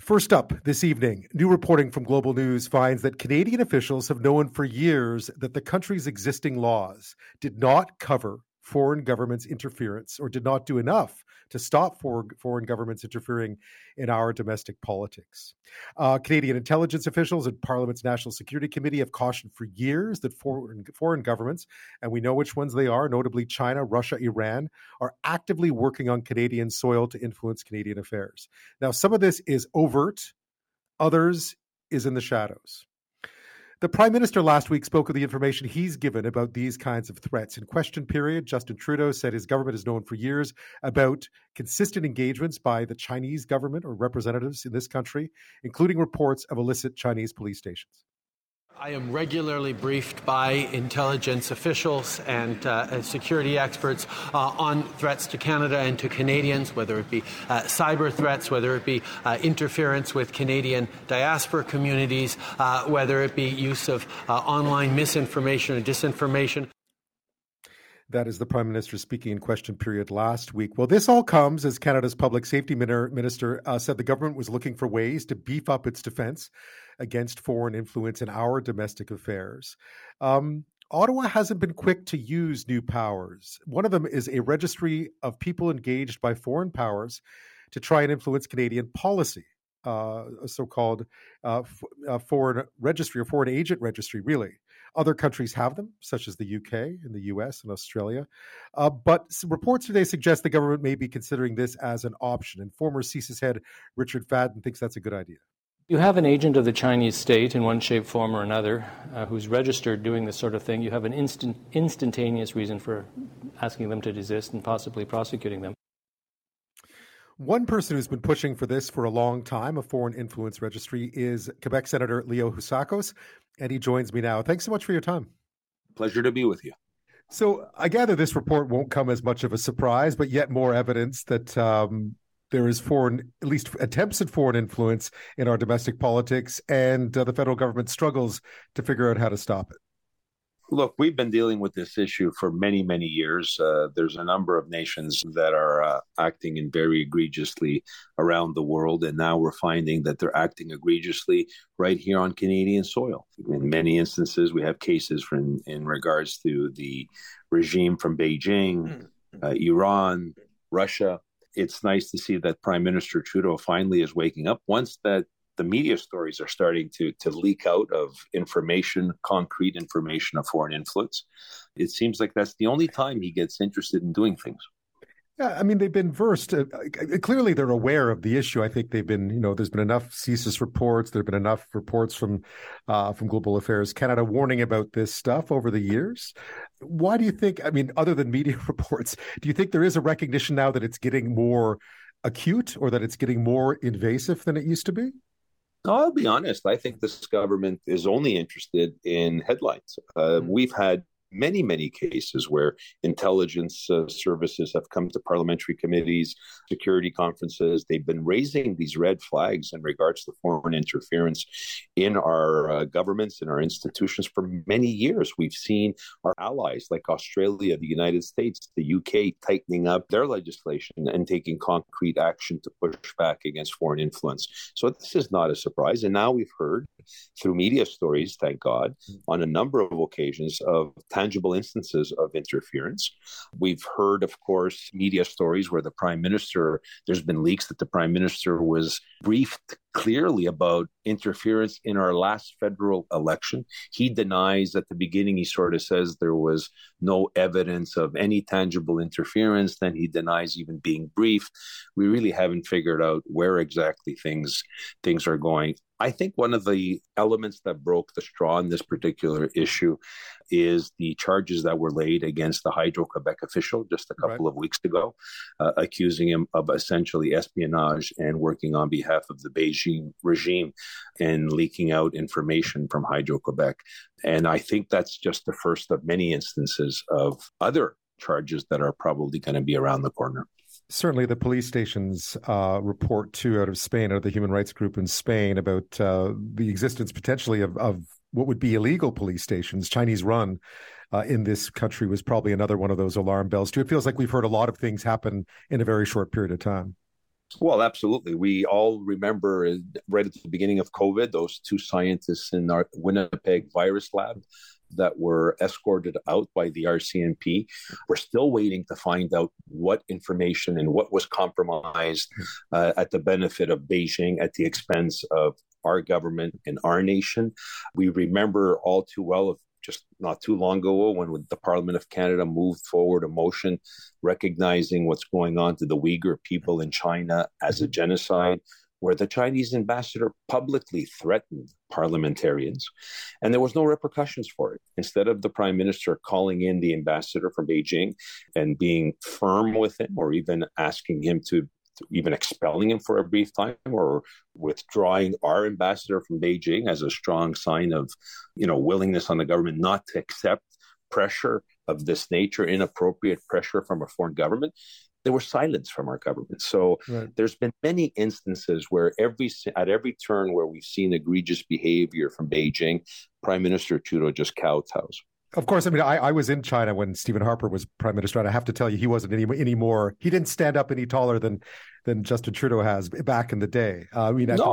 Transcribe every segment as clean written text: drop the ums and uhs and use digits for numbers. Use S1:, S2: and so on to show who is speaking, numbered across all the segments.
S1: First up this evening, new reporting from Global News finds that Canadian officials have known for years that the country's existing laws did not cover foreign governments' interference or did not do enough to stop foreign governments interfering in our domestic politics. Canadian intelligence officials and Parliament's National Security Committee have cautioned for years that foreign governments, and we know which ones they are, notably China, Russia, Iran, are actively working on Canadian soil to influence Canadian affairs. Now, some of this is overt, others is in the shadows. The Prime Minister last week spoke of the information he's given about these kinds of threats. In question period, Justin Trudeau said his government has known for years about consistent engagements by the Chinese government or representatives in this country, including reports of illicit Chinese police stations.
S2: I am regularly briefed by intelligence officials and security experts on threats to Canada and to Canadians, whether it be cyber threats, whether it be interference with Canadian diaspora communities, whether it be use of online misinformation or disinformation.
S1: That is the Prime Minister speaking in question period last week. Well, this all comes as Canada's Public Safety Minister said the government was looking for ways to beef up its defence against foreign influence in our domestic affairs. Ottawa hasn't been quick to use new powers. One of them is a registry of people engaged by foreign powers to try and influence Canadian policy, a so-called foreign registry or foreign agent registry, really. Other countries have them, such as the UK and the US and Australia. But reports today suggest the government may be considering this as an option. And former CSIS head Richard Fadden thinks that's a good idea.
S3: You have an agent of the Chinese state in one shape, form, or another who's registered doing this sort of thing. You have an instantaneous reason for asking them to desist and possibly prosecuting them.
S1: One person who's been pushing for this for a long time, a foreign influence registry, is Quebec Senator Leo Housakos, and he joins me now. Thanks so much for your time.
S4: Pleasure to be with you.
S1: So I gather this report won't come as much of a surprise, but yet more evidence that there is at least attempts at foreign influence in our domestic politics, and the federal government struggles to figure out how to stop it.
S4: Look, we've been dealing with this issue for many, many years. There's a number of nations that are acting in very egregiously around the world, and now we're finding that they're acting egregiously right here on Canadian soil. In many instances, we have cases in regards to the regime from Beijing, Iran, Russia. It's nice to see that Prime Minister Trudeau finally is waking up. Once that the media stories are starting to leak out of information, concrete information of foreign influence, it seems like that's the only time he gets interested in doing things.
S1: Yeah, I mean, they've been versed. Clearly, they're aware of the issue. I think they've been, there's been enough CSIS reports. There have been enough reports from Global Affairs Canada warning about this stuff over the years. Why do you think, other than media reports, do you think there is a recognition now that it's getting more acute or that it's getting more invasive than it used to be?
S4: I'll be honest. I think this government is only interested in headlines. We've had many, many cases where intelligence services have come to parliamentary committees, security conferences. They've been raising these red flags in regards to foreign interference in our governments, in our institutions for many years. We've seen our allies like Australia, the United States, the UK tightening up their legislation and taking concrete action to push back against foreign influence. So this is not a surprise. And now we've heard through media stories, thank God, on a number of occasions of tangible instances of interference. We've heard, of course, media stories where the Prime Minister, there's been leaks that the Prime Minister was briefed clearly about interference in our last federal election. He denies at the beginning, he sort of says there was no evidence of any tangible interference. Then he denies even being briefed. We really haven't figured out where exactly things are going. I think one of the elements that broke the straw in this particular issue is the charges that were laid against the Hydro-Quebec official just a couple of weeks ago, accusing him of essentially espionage and working on behalf of the Beijing regime and leaking out information from Hydro-Quebec. And I think that's just the first of many instances of other charges that are probably going to be around the corner.
S1: Certainly the police stations report, too, out of Spain, out of the human rights group in Spain, about the existence potentially of what would be illegal police stations, Chinese run, in this country was probably another one of those alarm bells, too. It feels like we've heard a lot of things happen in a very short period of time.
S4: Well, absolutely. We all remember right at the beginning of COVID, those two scientists in our Winnipeg virus lab that were escorted out by the RCMP. We're still waiting to find out what information and what was compromised at the benefit of Beijing at the expense of our government and our nation. We remember all too well of just not too long ago when the Parliament of Canada moved forward a motion recognizing what's going on to the Uyghur people in China as a genocide, where the Chinese ambassador publicly threatened parliamentarians, and there was no repercussions for it. Instead of the prime minister calling in the ambassador from Beijing and being firm with him, or even asking him to even expelling him for a brief time, or withdrawing our ambassador from Beijing as a strong sign of, willingness on the government not to accept pressure of this nature, inappropriate pressure from a foreign government, there was silence from our government. So There's been many instances where at every turn where we've seen egregious behavior from Beijing, Prime Minister Trudeau just kowtows.
S1: Of course, I mean, I was in China when Stephen Harper was prime minister, and I have to tell you, he wasn't any more. He didn't stand up any taller than Justin Trudeau has back in the day. I mean, at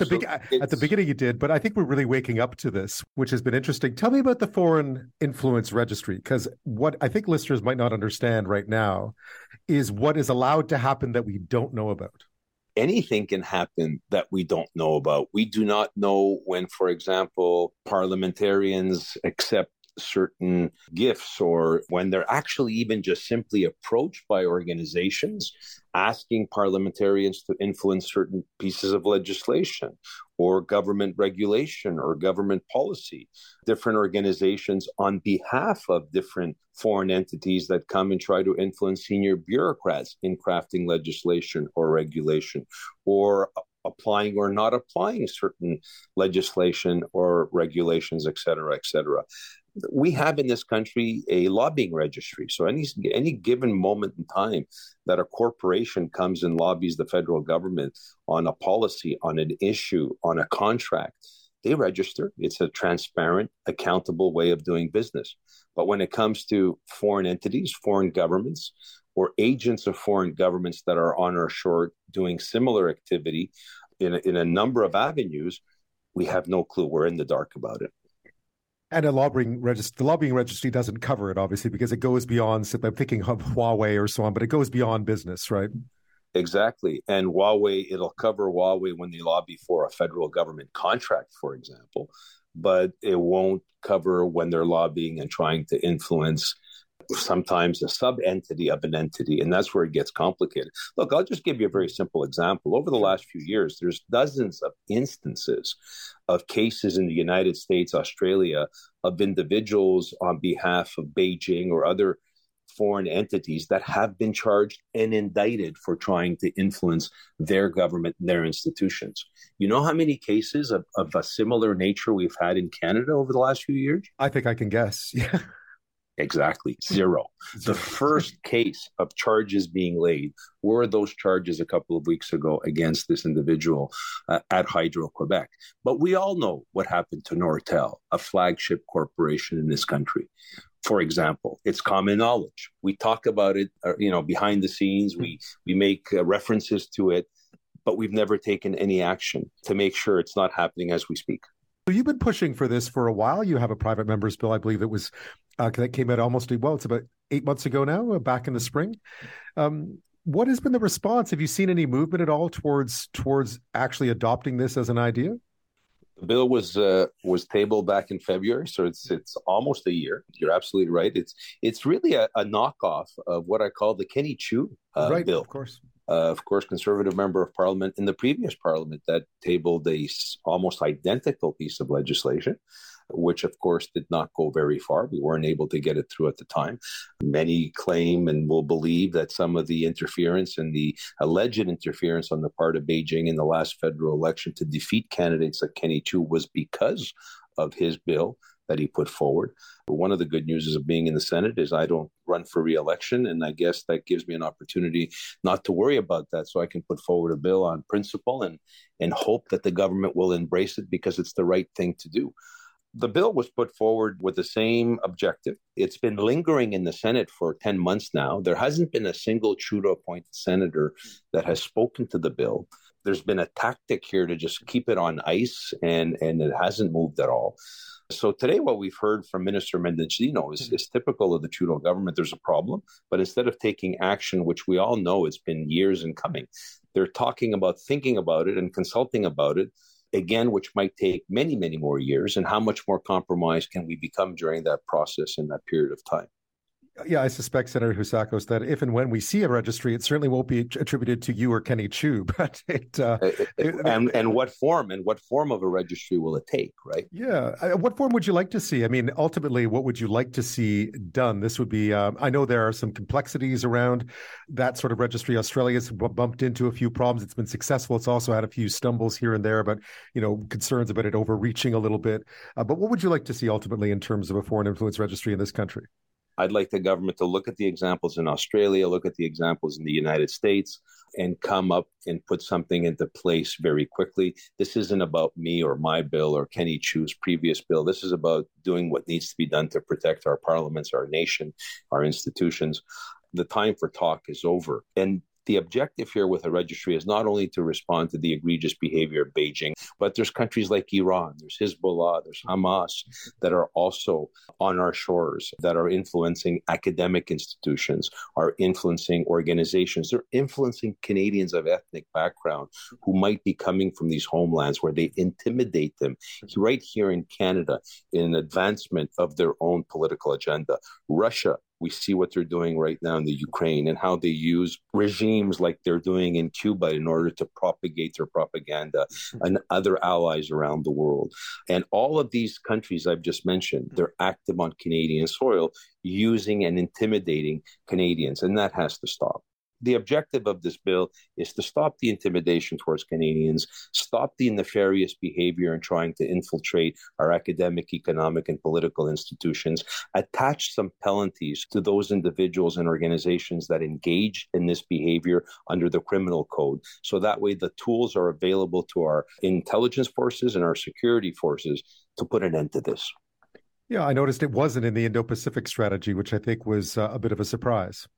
S1: the beginning, he did, but I think we're really waking up to this, which has been interesting. Tell me about the Foreign Influence Registry, because what I think listeners might not understand right now is what is allowed to happen that we don't know about.
S4: Anything can happen that we don't know about. We do not know when, for example, parliamentarians accept certain gifts, or when they're actually even just simply approached by organizations asking parliamentarians to influence certain pieces of legislation or government regulation or government policy. Different organizations on behalf of different foreign entities that come and try to influence senior bureaucrats in crafting legislation or regulation, or applying or not applying certain legislation or regulations, et cetera, et cetera. We have in this country a lobbying registry. So any given moment in time that a corporation comes and lobbies the federal government on a policy, on an issue, on a contract, they register. It's a transparent, accountable way of doing business. But when it comes to foreign entities, foreign governments, or agents of foreign governments that are on our shore doing similar activity in a number of avenues, we have no clue. We're in the dark about it.
S1: And the lobbying registry doesn't cover it, obviously, because it goes beyond, I'm thinking of Huawei or so on, but it goes beyond business, right?
S4: Exactly. And Huawei, it'll cover Huawei when they lobby for a federal government contract, for example, but it won't cover when they're lobbying and trying to influence sometimes a sub-entity of an entity, and that's where it gets complicated. Look, I'll just give you a very simple example. Over the last few years, there's dozens of instances of cases in the United States, Australia, of individuals on behalf of Beijing or other foreign entities that have been charged and indicted for trying to influence their government and their institutions. You know how many cases of a similar nature we've had in Canada over the last few years?
S1: I think I can guess. Yeah.
S4: Exactly. Zero. The first case of charges being laid were those charges a couple of weeks ago against this individual at Hydro-Quebec. But we all know what happened to Nortel, a flagship corporation in this country. For example, it's common knowledge. We talk about it, behind the scenes. We make references to it, but we've never taken any action to make sure it's not happening as we speak.
S1: So you've been pushing for this for a while. You have a private member's bill, I believe that was that came out it's about 8 months ago now, back in the spring. What has been the response? Have you seen any movement at all towards actually adopting this as an idea?
S4: The bill was tabled back in February, so it's almost a year. You're absolutely right. It's really a knockoff of what I call the Kenny Chiu bill. Of course, Conservative Member of Parliament in the previous Parliament that tabled a almost identical piece of legislation, which of course did not go very far. We weren't able to get it through at the time. Many claim and will believe that some of the interference and the alleged interference on the part of Beijing in the last federal election to defeat candidates like Kenny Chiu was because of his bill that he put forward. But one of the good news of being in the Senate is I don't run for re-election, and I guess that gives me an opportunity not to worry about that, so I can put forward a bill on principle and hope that the government will embrace it because it's the right thing to do. The bill was put forward with the same objective. It's been lingering in the Senate for 10 months now. There hasn't been a single Trudeau-appointed senator that has spoken to the bill. There's been a tactic here to just keep it on ice, and it hasn't moved at all. So today what we've heard from Minister Mendicino is typical of the Trudeau government. There's a problem, but instead of taking action, which we all know it's been years in coming, they're talking about thinking about it and consulting about it, again, which might take many, many more years. And how much more compromised can we become during that process in that period of time?
S1: Yeah, I suspect, Senator Housakos, that if and when we see a registry, it certainly won't be attributed to you or Kenny Chiu. But
S4: and what form of a registry will it take, right?
S1: Yeah, what form would you like to see? I mean, ultimately, what would you like to see done? This would be. I know there are some complexities around that sort of registry. Australia's bumped into a few problems. It's been successful. It's also had a few stumbles here and there, but concerns about it overreaching a little bit. But what would you like to see ultimately in terms of a foreign influence registry in this country?
S4: I'd like the government to look at the examples in Australia, look at the examples in the United States, and come up and put something into place very quickly. This isn't about me or my bill or Kenny Chiu's previous bill. This is about doing what needs to be done to protect our parliaments, our nation, our institutions. The time for talk is over. And the objective here with a registry is not only to respond to the egregious behavior of Beijing, but there's countries like Iran, there's Hezbollah, there's Hamas that are also on our shores, that are influencing academic institutions, are influencing organizations. They're influencing Canadians of ethnic background who might be coming from these homelands where they intimidate them right here in Canada in advancement of their own political agenda. Russia, we see what they're doing right now in the Ukraine and how they use regimes like they're doing in Cuba in order to propagate their propaganda and other allies around the world. And all of these countries I've just mentioned, they're active on Canadian soil using and intimidating Canadians, and that has to stop. The objective of this bill is to stop the intimidation towards Canadians, stop the nefarious behavior in trying to infiltrate our academic, economic, and political institutions, attach some penalties to those individuals and organizations that engage in this behavior under the criminal code. So that way the tools are available to our intelligence forces and our security forces to put an end to this.
S1: Yeah, I noticed it wasn't in the Indo-Pacific strategy, which I think was a bit of a surprise.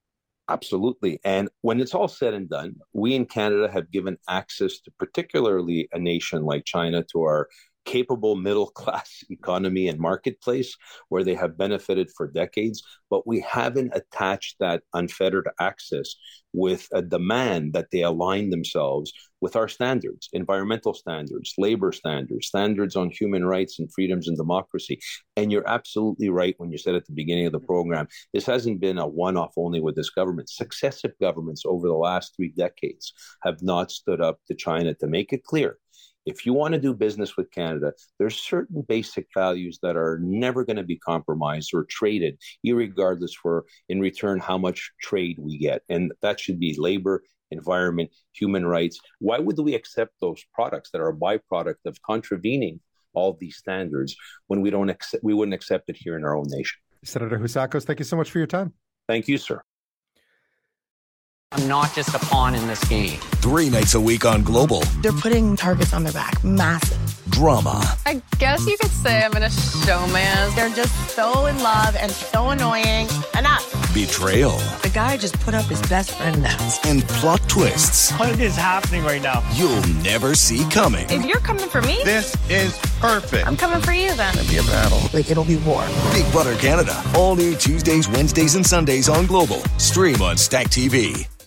S4: Absolutely. And when it's all said and done, we in Canada have given access to particularly a nation like China to our capable middle-class economy and marketplace where they have benefited for decades, but we haven't attached that unfettered access with a demand that they align themselves with our standards, environmental standards, labor standards, standards on human rights and freedoms and democracy. And you're absolutely right when you said at the beginning of the program, this hasn't been a one-off only with this government. Successive governments over the last 3 decades have not stood up to China to make it clear. If you want to do business with Canada, there's certain basic values that are never going to be compromised or traded, irregardless for, in return, how much trade we get. And that should be labor, environment, human rights. Why would we accept those products that are a byproduct of contravening all these standards when we wouldn't accept it here in our own nation?
S1: Senator Housakos, thank you so much for your time.
S4: Thank you, sir.
S5: I'm not just a pawn in this game.
S6: 3 nights a week on Global.
S7: They're putting targets on their back. Massive.
S6: Drama.
S8: I guess you could say I'm in a showman.
S7: They're just so in love and so annoying. Enough.
S6: Betrayal.
S7: The guy just put up his best friend now.
S6: And plot twists.
S9: What is happening right now?
S6: You'll never see coming.
S8: If you're coming for me,
S9: this is perfect.
S8: I'm coming for you then.
S9: It'll be a battle.
S7: Like, it'll be war.
S6: Big Brother Canada. All new Tuesdays, Wednesdays, and Sundays on Global. Stream on Stack TV.